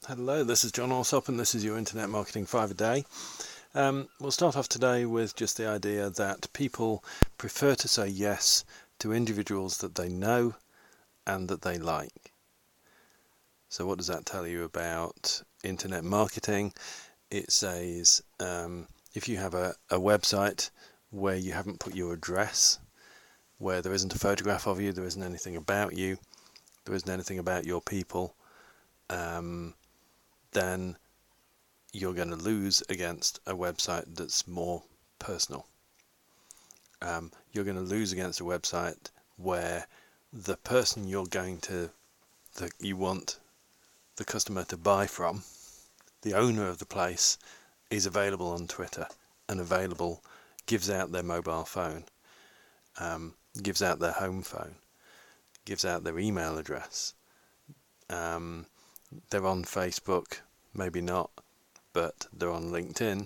Hello, this is John Alsop and this is your Internet Marketing 5 a day. We'll start off today with just the idea that people prefer to say yes to individuals that they know and that they like. So what does that tell you about Internet marketing? It says if you have a website where you haven't put your address, where there isn't a photograph of you, there isn't anything about you, there isn't anything about your people, then you're going to lose against a website that's more personal. You're going to lose against a website where the person you want the customer to buy from, the owner of the place, is available on Twitter and gives out their mobile phone, gives out their home phone, gives out their email address. They're on Facebook, maybe not, but they're on LinkedIn,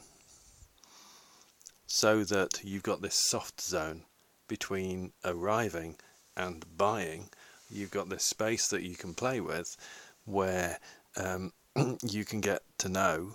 so that you've got this soft zone between arriving and buying. You've got this space that you can play with where you can get to know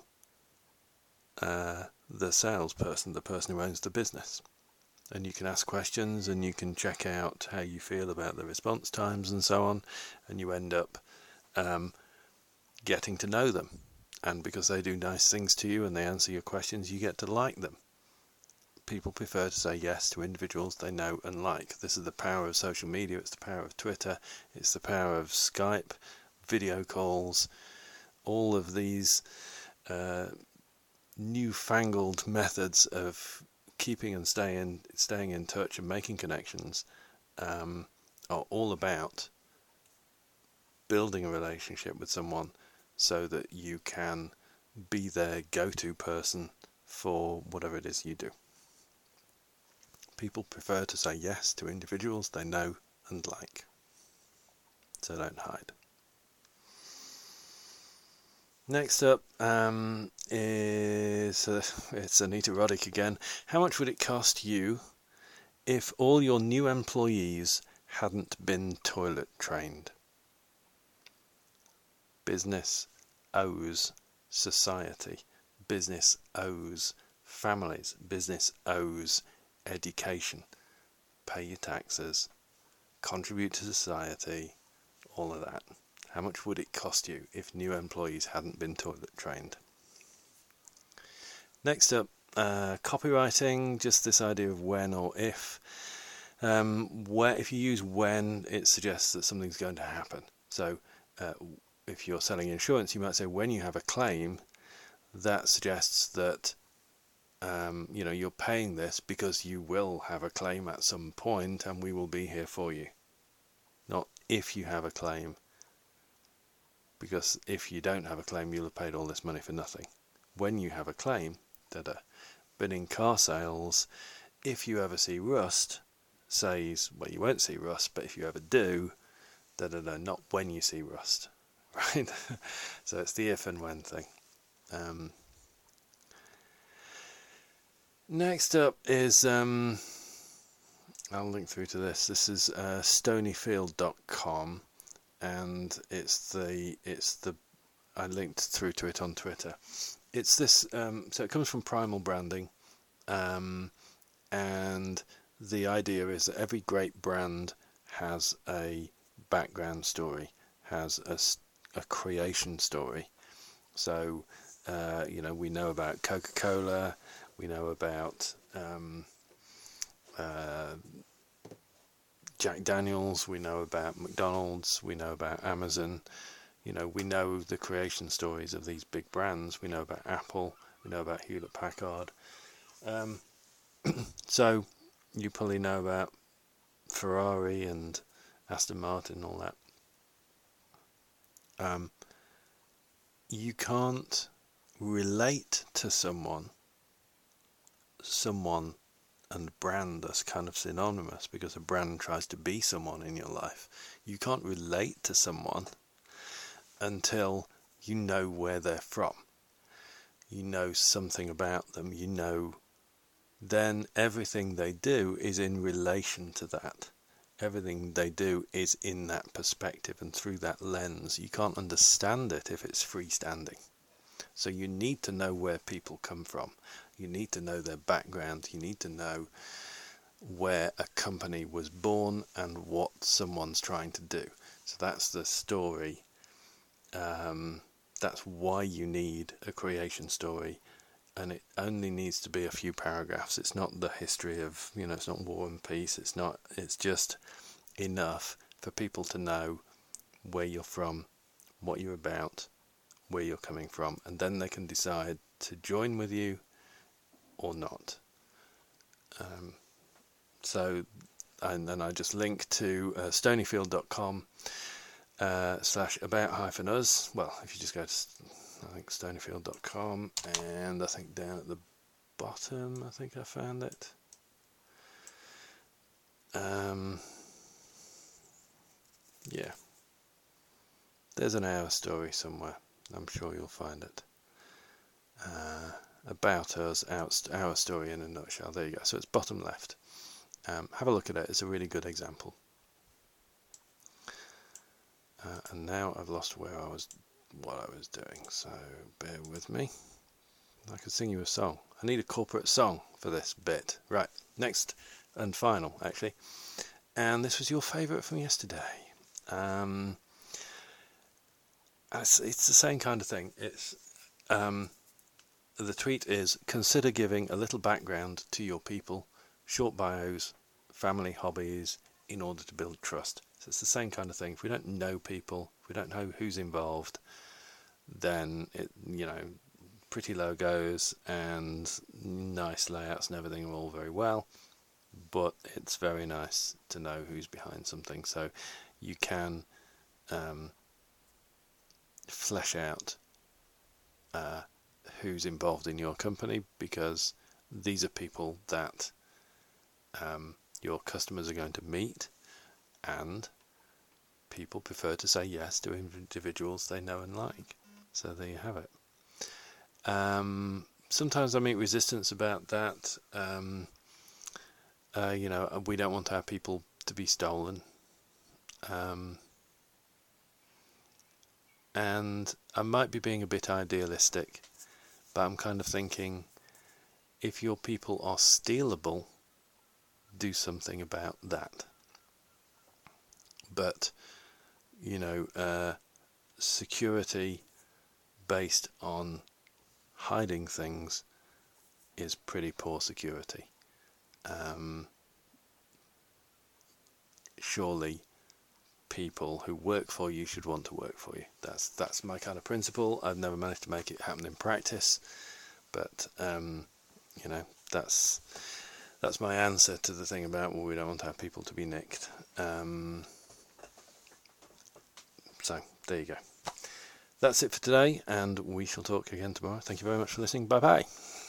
the salesperson, the person who owns the business. And you can ask questions and you can check out how you feel about the response times and so on, and you end up getting to know them. And because they do nice things to you and they answer your questions, you get to like them. People prefer to say yes to individuals they know and like. This is the power of social media, it's the power of Twitter, it's the power of Skype, video calls, all of these newfangled methods of keeping and staying in touch and making connections are all about building a relationship with someone so that you can be their go-to person for whatever it is you do. People prefer to say yes to individuals they know and like. So don't hide. Next up is it's Anita Roddick again. How much would it cost you if all your new employees hadn't been toilet trained? Business owes society. Business owes families. Business owes education. Pay your taxes. Contribute to society. All of that. How much would it cost you if new employees hadn't been toilet trained? Next up, copywriting, just this idea of when or if. If you use when, it suggests that something's going to happen. So if you're selling insurance, you might say when you have a claim, that suggests that you're paying this because you will have a claim at some point and we will be here for you. Not if you have a claim, because if you don't have a claim, you'll have paid all this money for nothing. When you have a claim, But in car sales, if you ever see rust, says, well, you won't see rust, but if you ever do, not when you see rust, right? So it's the if and when thing. Next up is, I'll link through to this. This is stonyfield.com, and I linked through to it on Twitter. It's this, so it comes from Primal Branding, and the idea is that every great brand has a background story, has a creation story. So, we know about Coca-Cola, we know about Jack Daniels, we know about McDonald's, we know about Amazon. We know the creation stories of these big brands. We know about Apple, we know about Hewlett-Packard. So you probably know about Ferrari and Aston Martin and all that. You can't relate to someone and brand are kind of synonymous, because a brand tries to be someone in your life. You can't relate to someone until you know where they're from. You know something about them. Then everything they do is in relation to that. Everything they do is in that perspective and through that lens. You can't understand it if it's freestanding. So you need to know where people come from. You need to know their background. You need to know where a company was born and what someone's trying to do. So that's the story. That's why you need a creation story, and it only needs to be a few paragraphs. It's not the history of, it's not War and Peace. It's just enough for people to know where you're from, what you're about, where you're coming from, and then they can decide to join with you or not. And then I just link to stonyfield.com /about-us. Well, if you just go to, I think, stonyfield.com, and I think down at the bottom, I think I found it. Yeah. There's an Our Story somewhere. I'm sure you'll find it. About Us, Our Story in a nutshell. There you go. So it's bottom left. Have a look at it. It's a really good example. And now I've lost what I was doing, so bear with me. I could sing you a song. I need a corporate song for this bit. Right, next and final, actually. And this was your favourite from yesterday. It's the same kind of thing. It's the tweet is, consider giving a little background to your people, short bios, family, hobbies, in order to build trust. So it's the same kind of thing. If we don't know people, if we don't know who's involved, then pretty logos and nice layouts and everything are all very well, but it's very nice to know who's behind something. So you can flesh out who's involved in your company, because these are people that your customers are going to meet, and people prefer to say yes to individuals they know and like. So there you have it. Sometimes I meet resistance about that. We don't want our people to be stolen. And I might be being a bit idealistic, but I'm kind of thinking, if your people are stealable, do something about that. But security based on hiding things is pretty poor security. Surely people who work for you should want to work for you. That's my kind of principle. I've never managed to make it happen in practice, but that's my answer to the thing about, we don't want our people to be nicked. So there you go. That's it for today, and we shall talk again tomorrow. Thank you very much for listening. Bye bye.